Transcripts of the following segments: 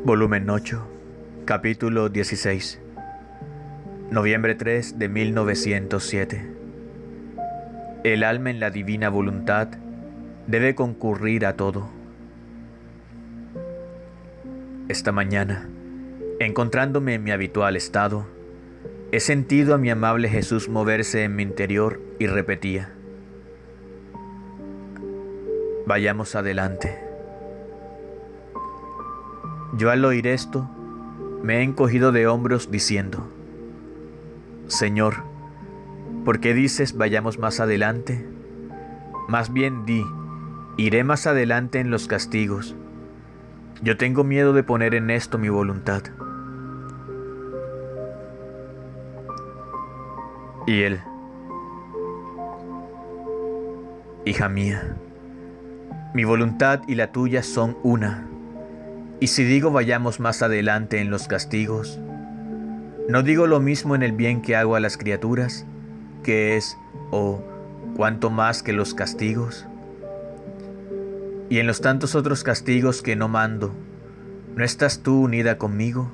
Volumen 8, capítulo 16, noviembre 3 de 1907. El alma en la divina voluntad debe concurrir a todo. Esta mañana, encontrándome en mi habitual estado, he sentido a mi amable Jesús moverse en mi interior y repetía: vayamos adelante. Yo al oír esto, me he encogido de hombros diciendo: Señor, ¿por qué dices vayamos más adelante? Más bien di, iré más adelante en los castigos. Yo tengo miedo de poner en esto mi voluntad. Y él: hija mía, mi voluntad y la tuya son una. Y si digo vayamos más adelante en los castigos, ¿no digo lo mismo en el bien que hago a las criaturas, que es, cuanto más que los castigos? Y en los tantos otros castigos que no mando, ¿no estás tú unida conmigo?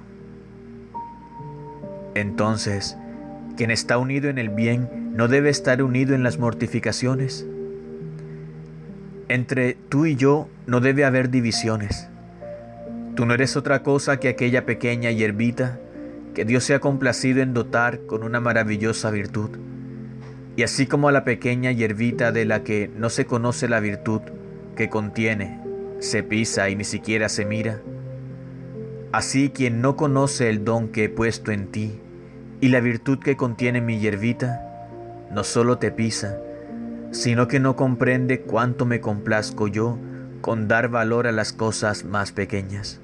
Entonces, quien está unido en el bien no debe estar unido en las mortificaciones. Entre tú y yo no debe haber divisiones. Tú no eres otra cosa que aquella pequeña hierbita que Dios se ha complacido en dotar con una maravillosa virtud. Y así como a la pequeña hierbita de la que no se conoce la virtud que contiene, se pisa y ni siquiera se mira, así quien no conoce el don que he puesto en ti y la virtud que contiene mi hierbita, no solo te pisa, sino que no comprende cuánto me complazco yo con dar valor a las cosas más pequeñas.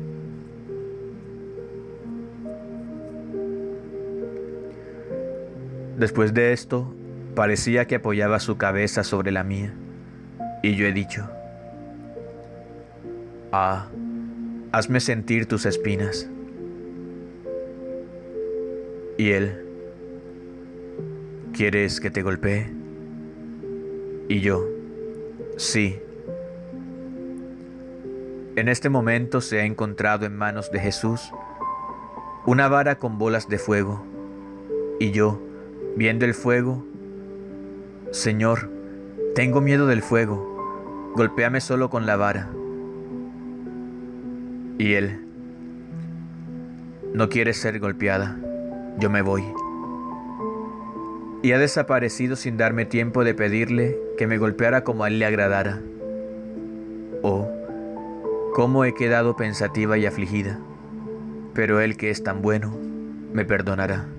Después de esto, parecía que apoyaba su cabeza sobre la mía, y yo he dicho: hazme sentir tus espinas. Y él: ¿quieres que te golpee? Y yo: sí. En este momento se ha encontrado en manos de Jesús una vara con bolas de fuego, y yo, viendo el fuego: Señor, tengo miedo del fuego, golpéame solo con la vara. Y él: no quieres ser golpeada, yo me voy. Y ha desaparecido sin darme tiempo de pedirle que me golpeara como a él le agradara. Oh, cómo he quedado pensativa y afligida, pero él, que es tan bueno, me perdonará.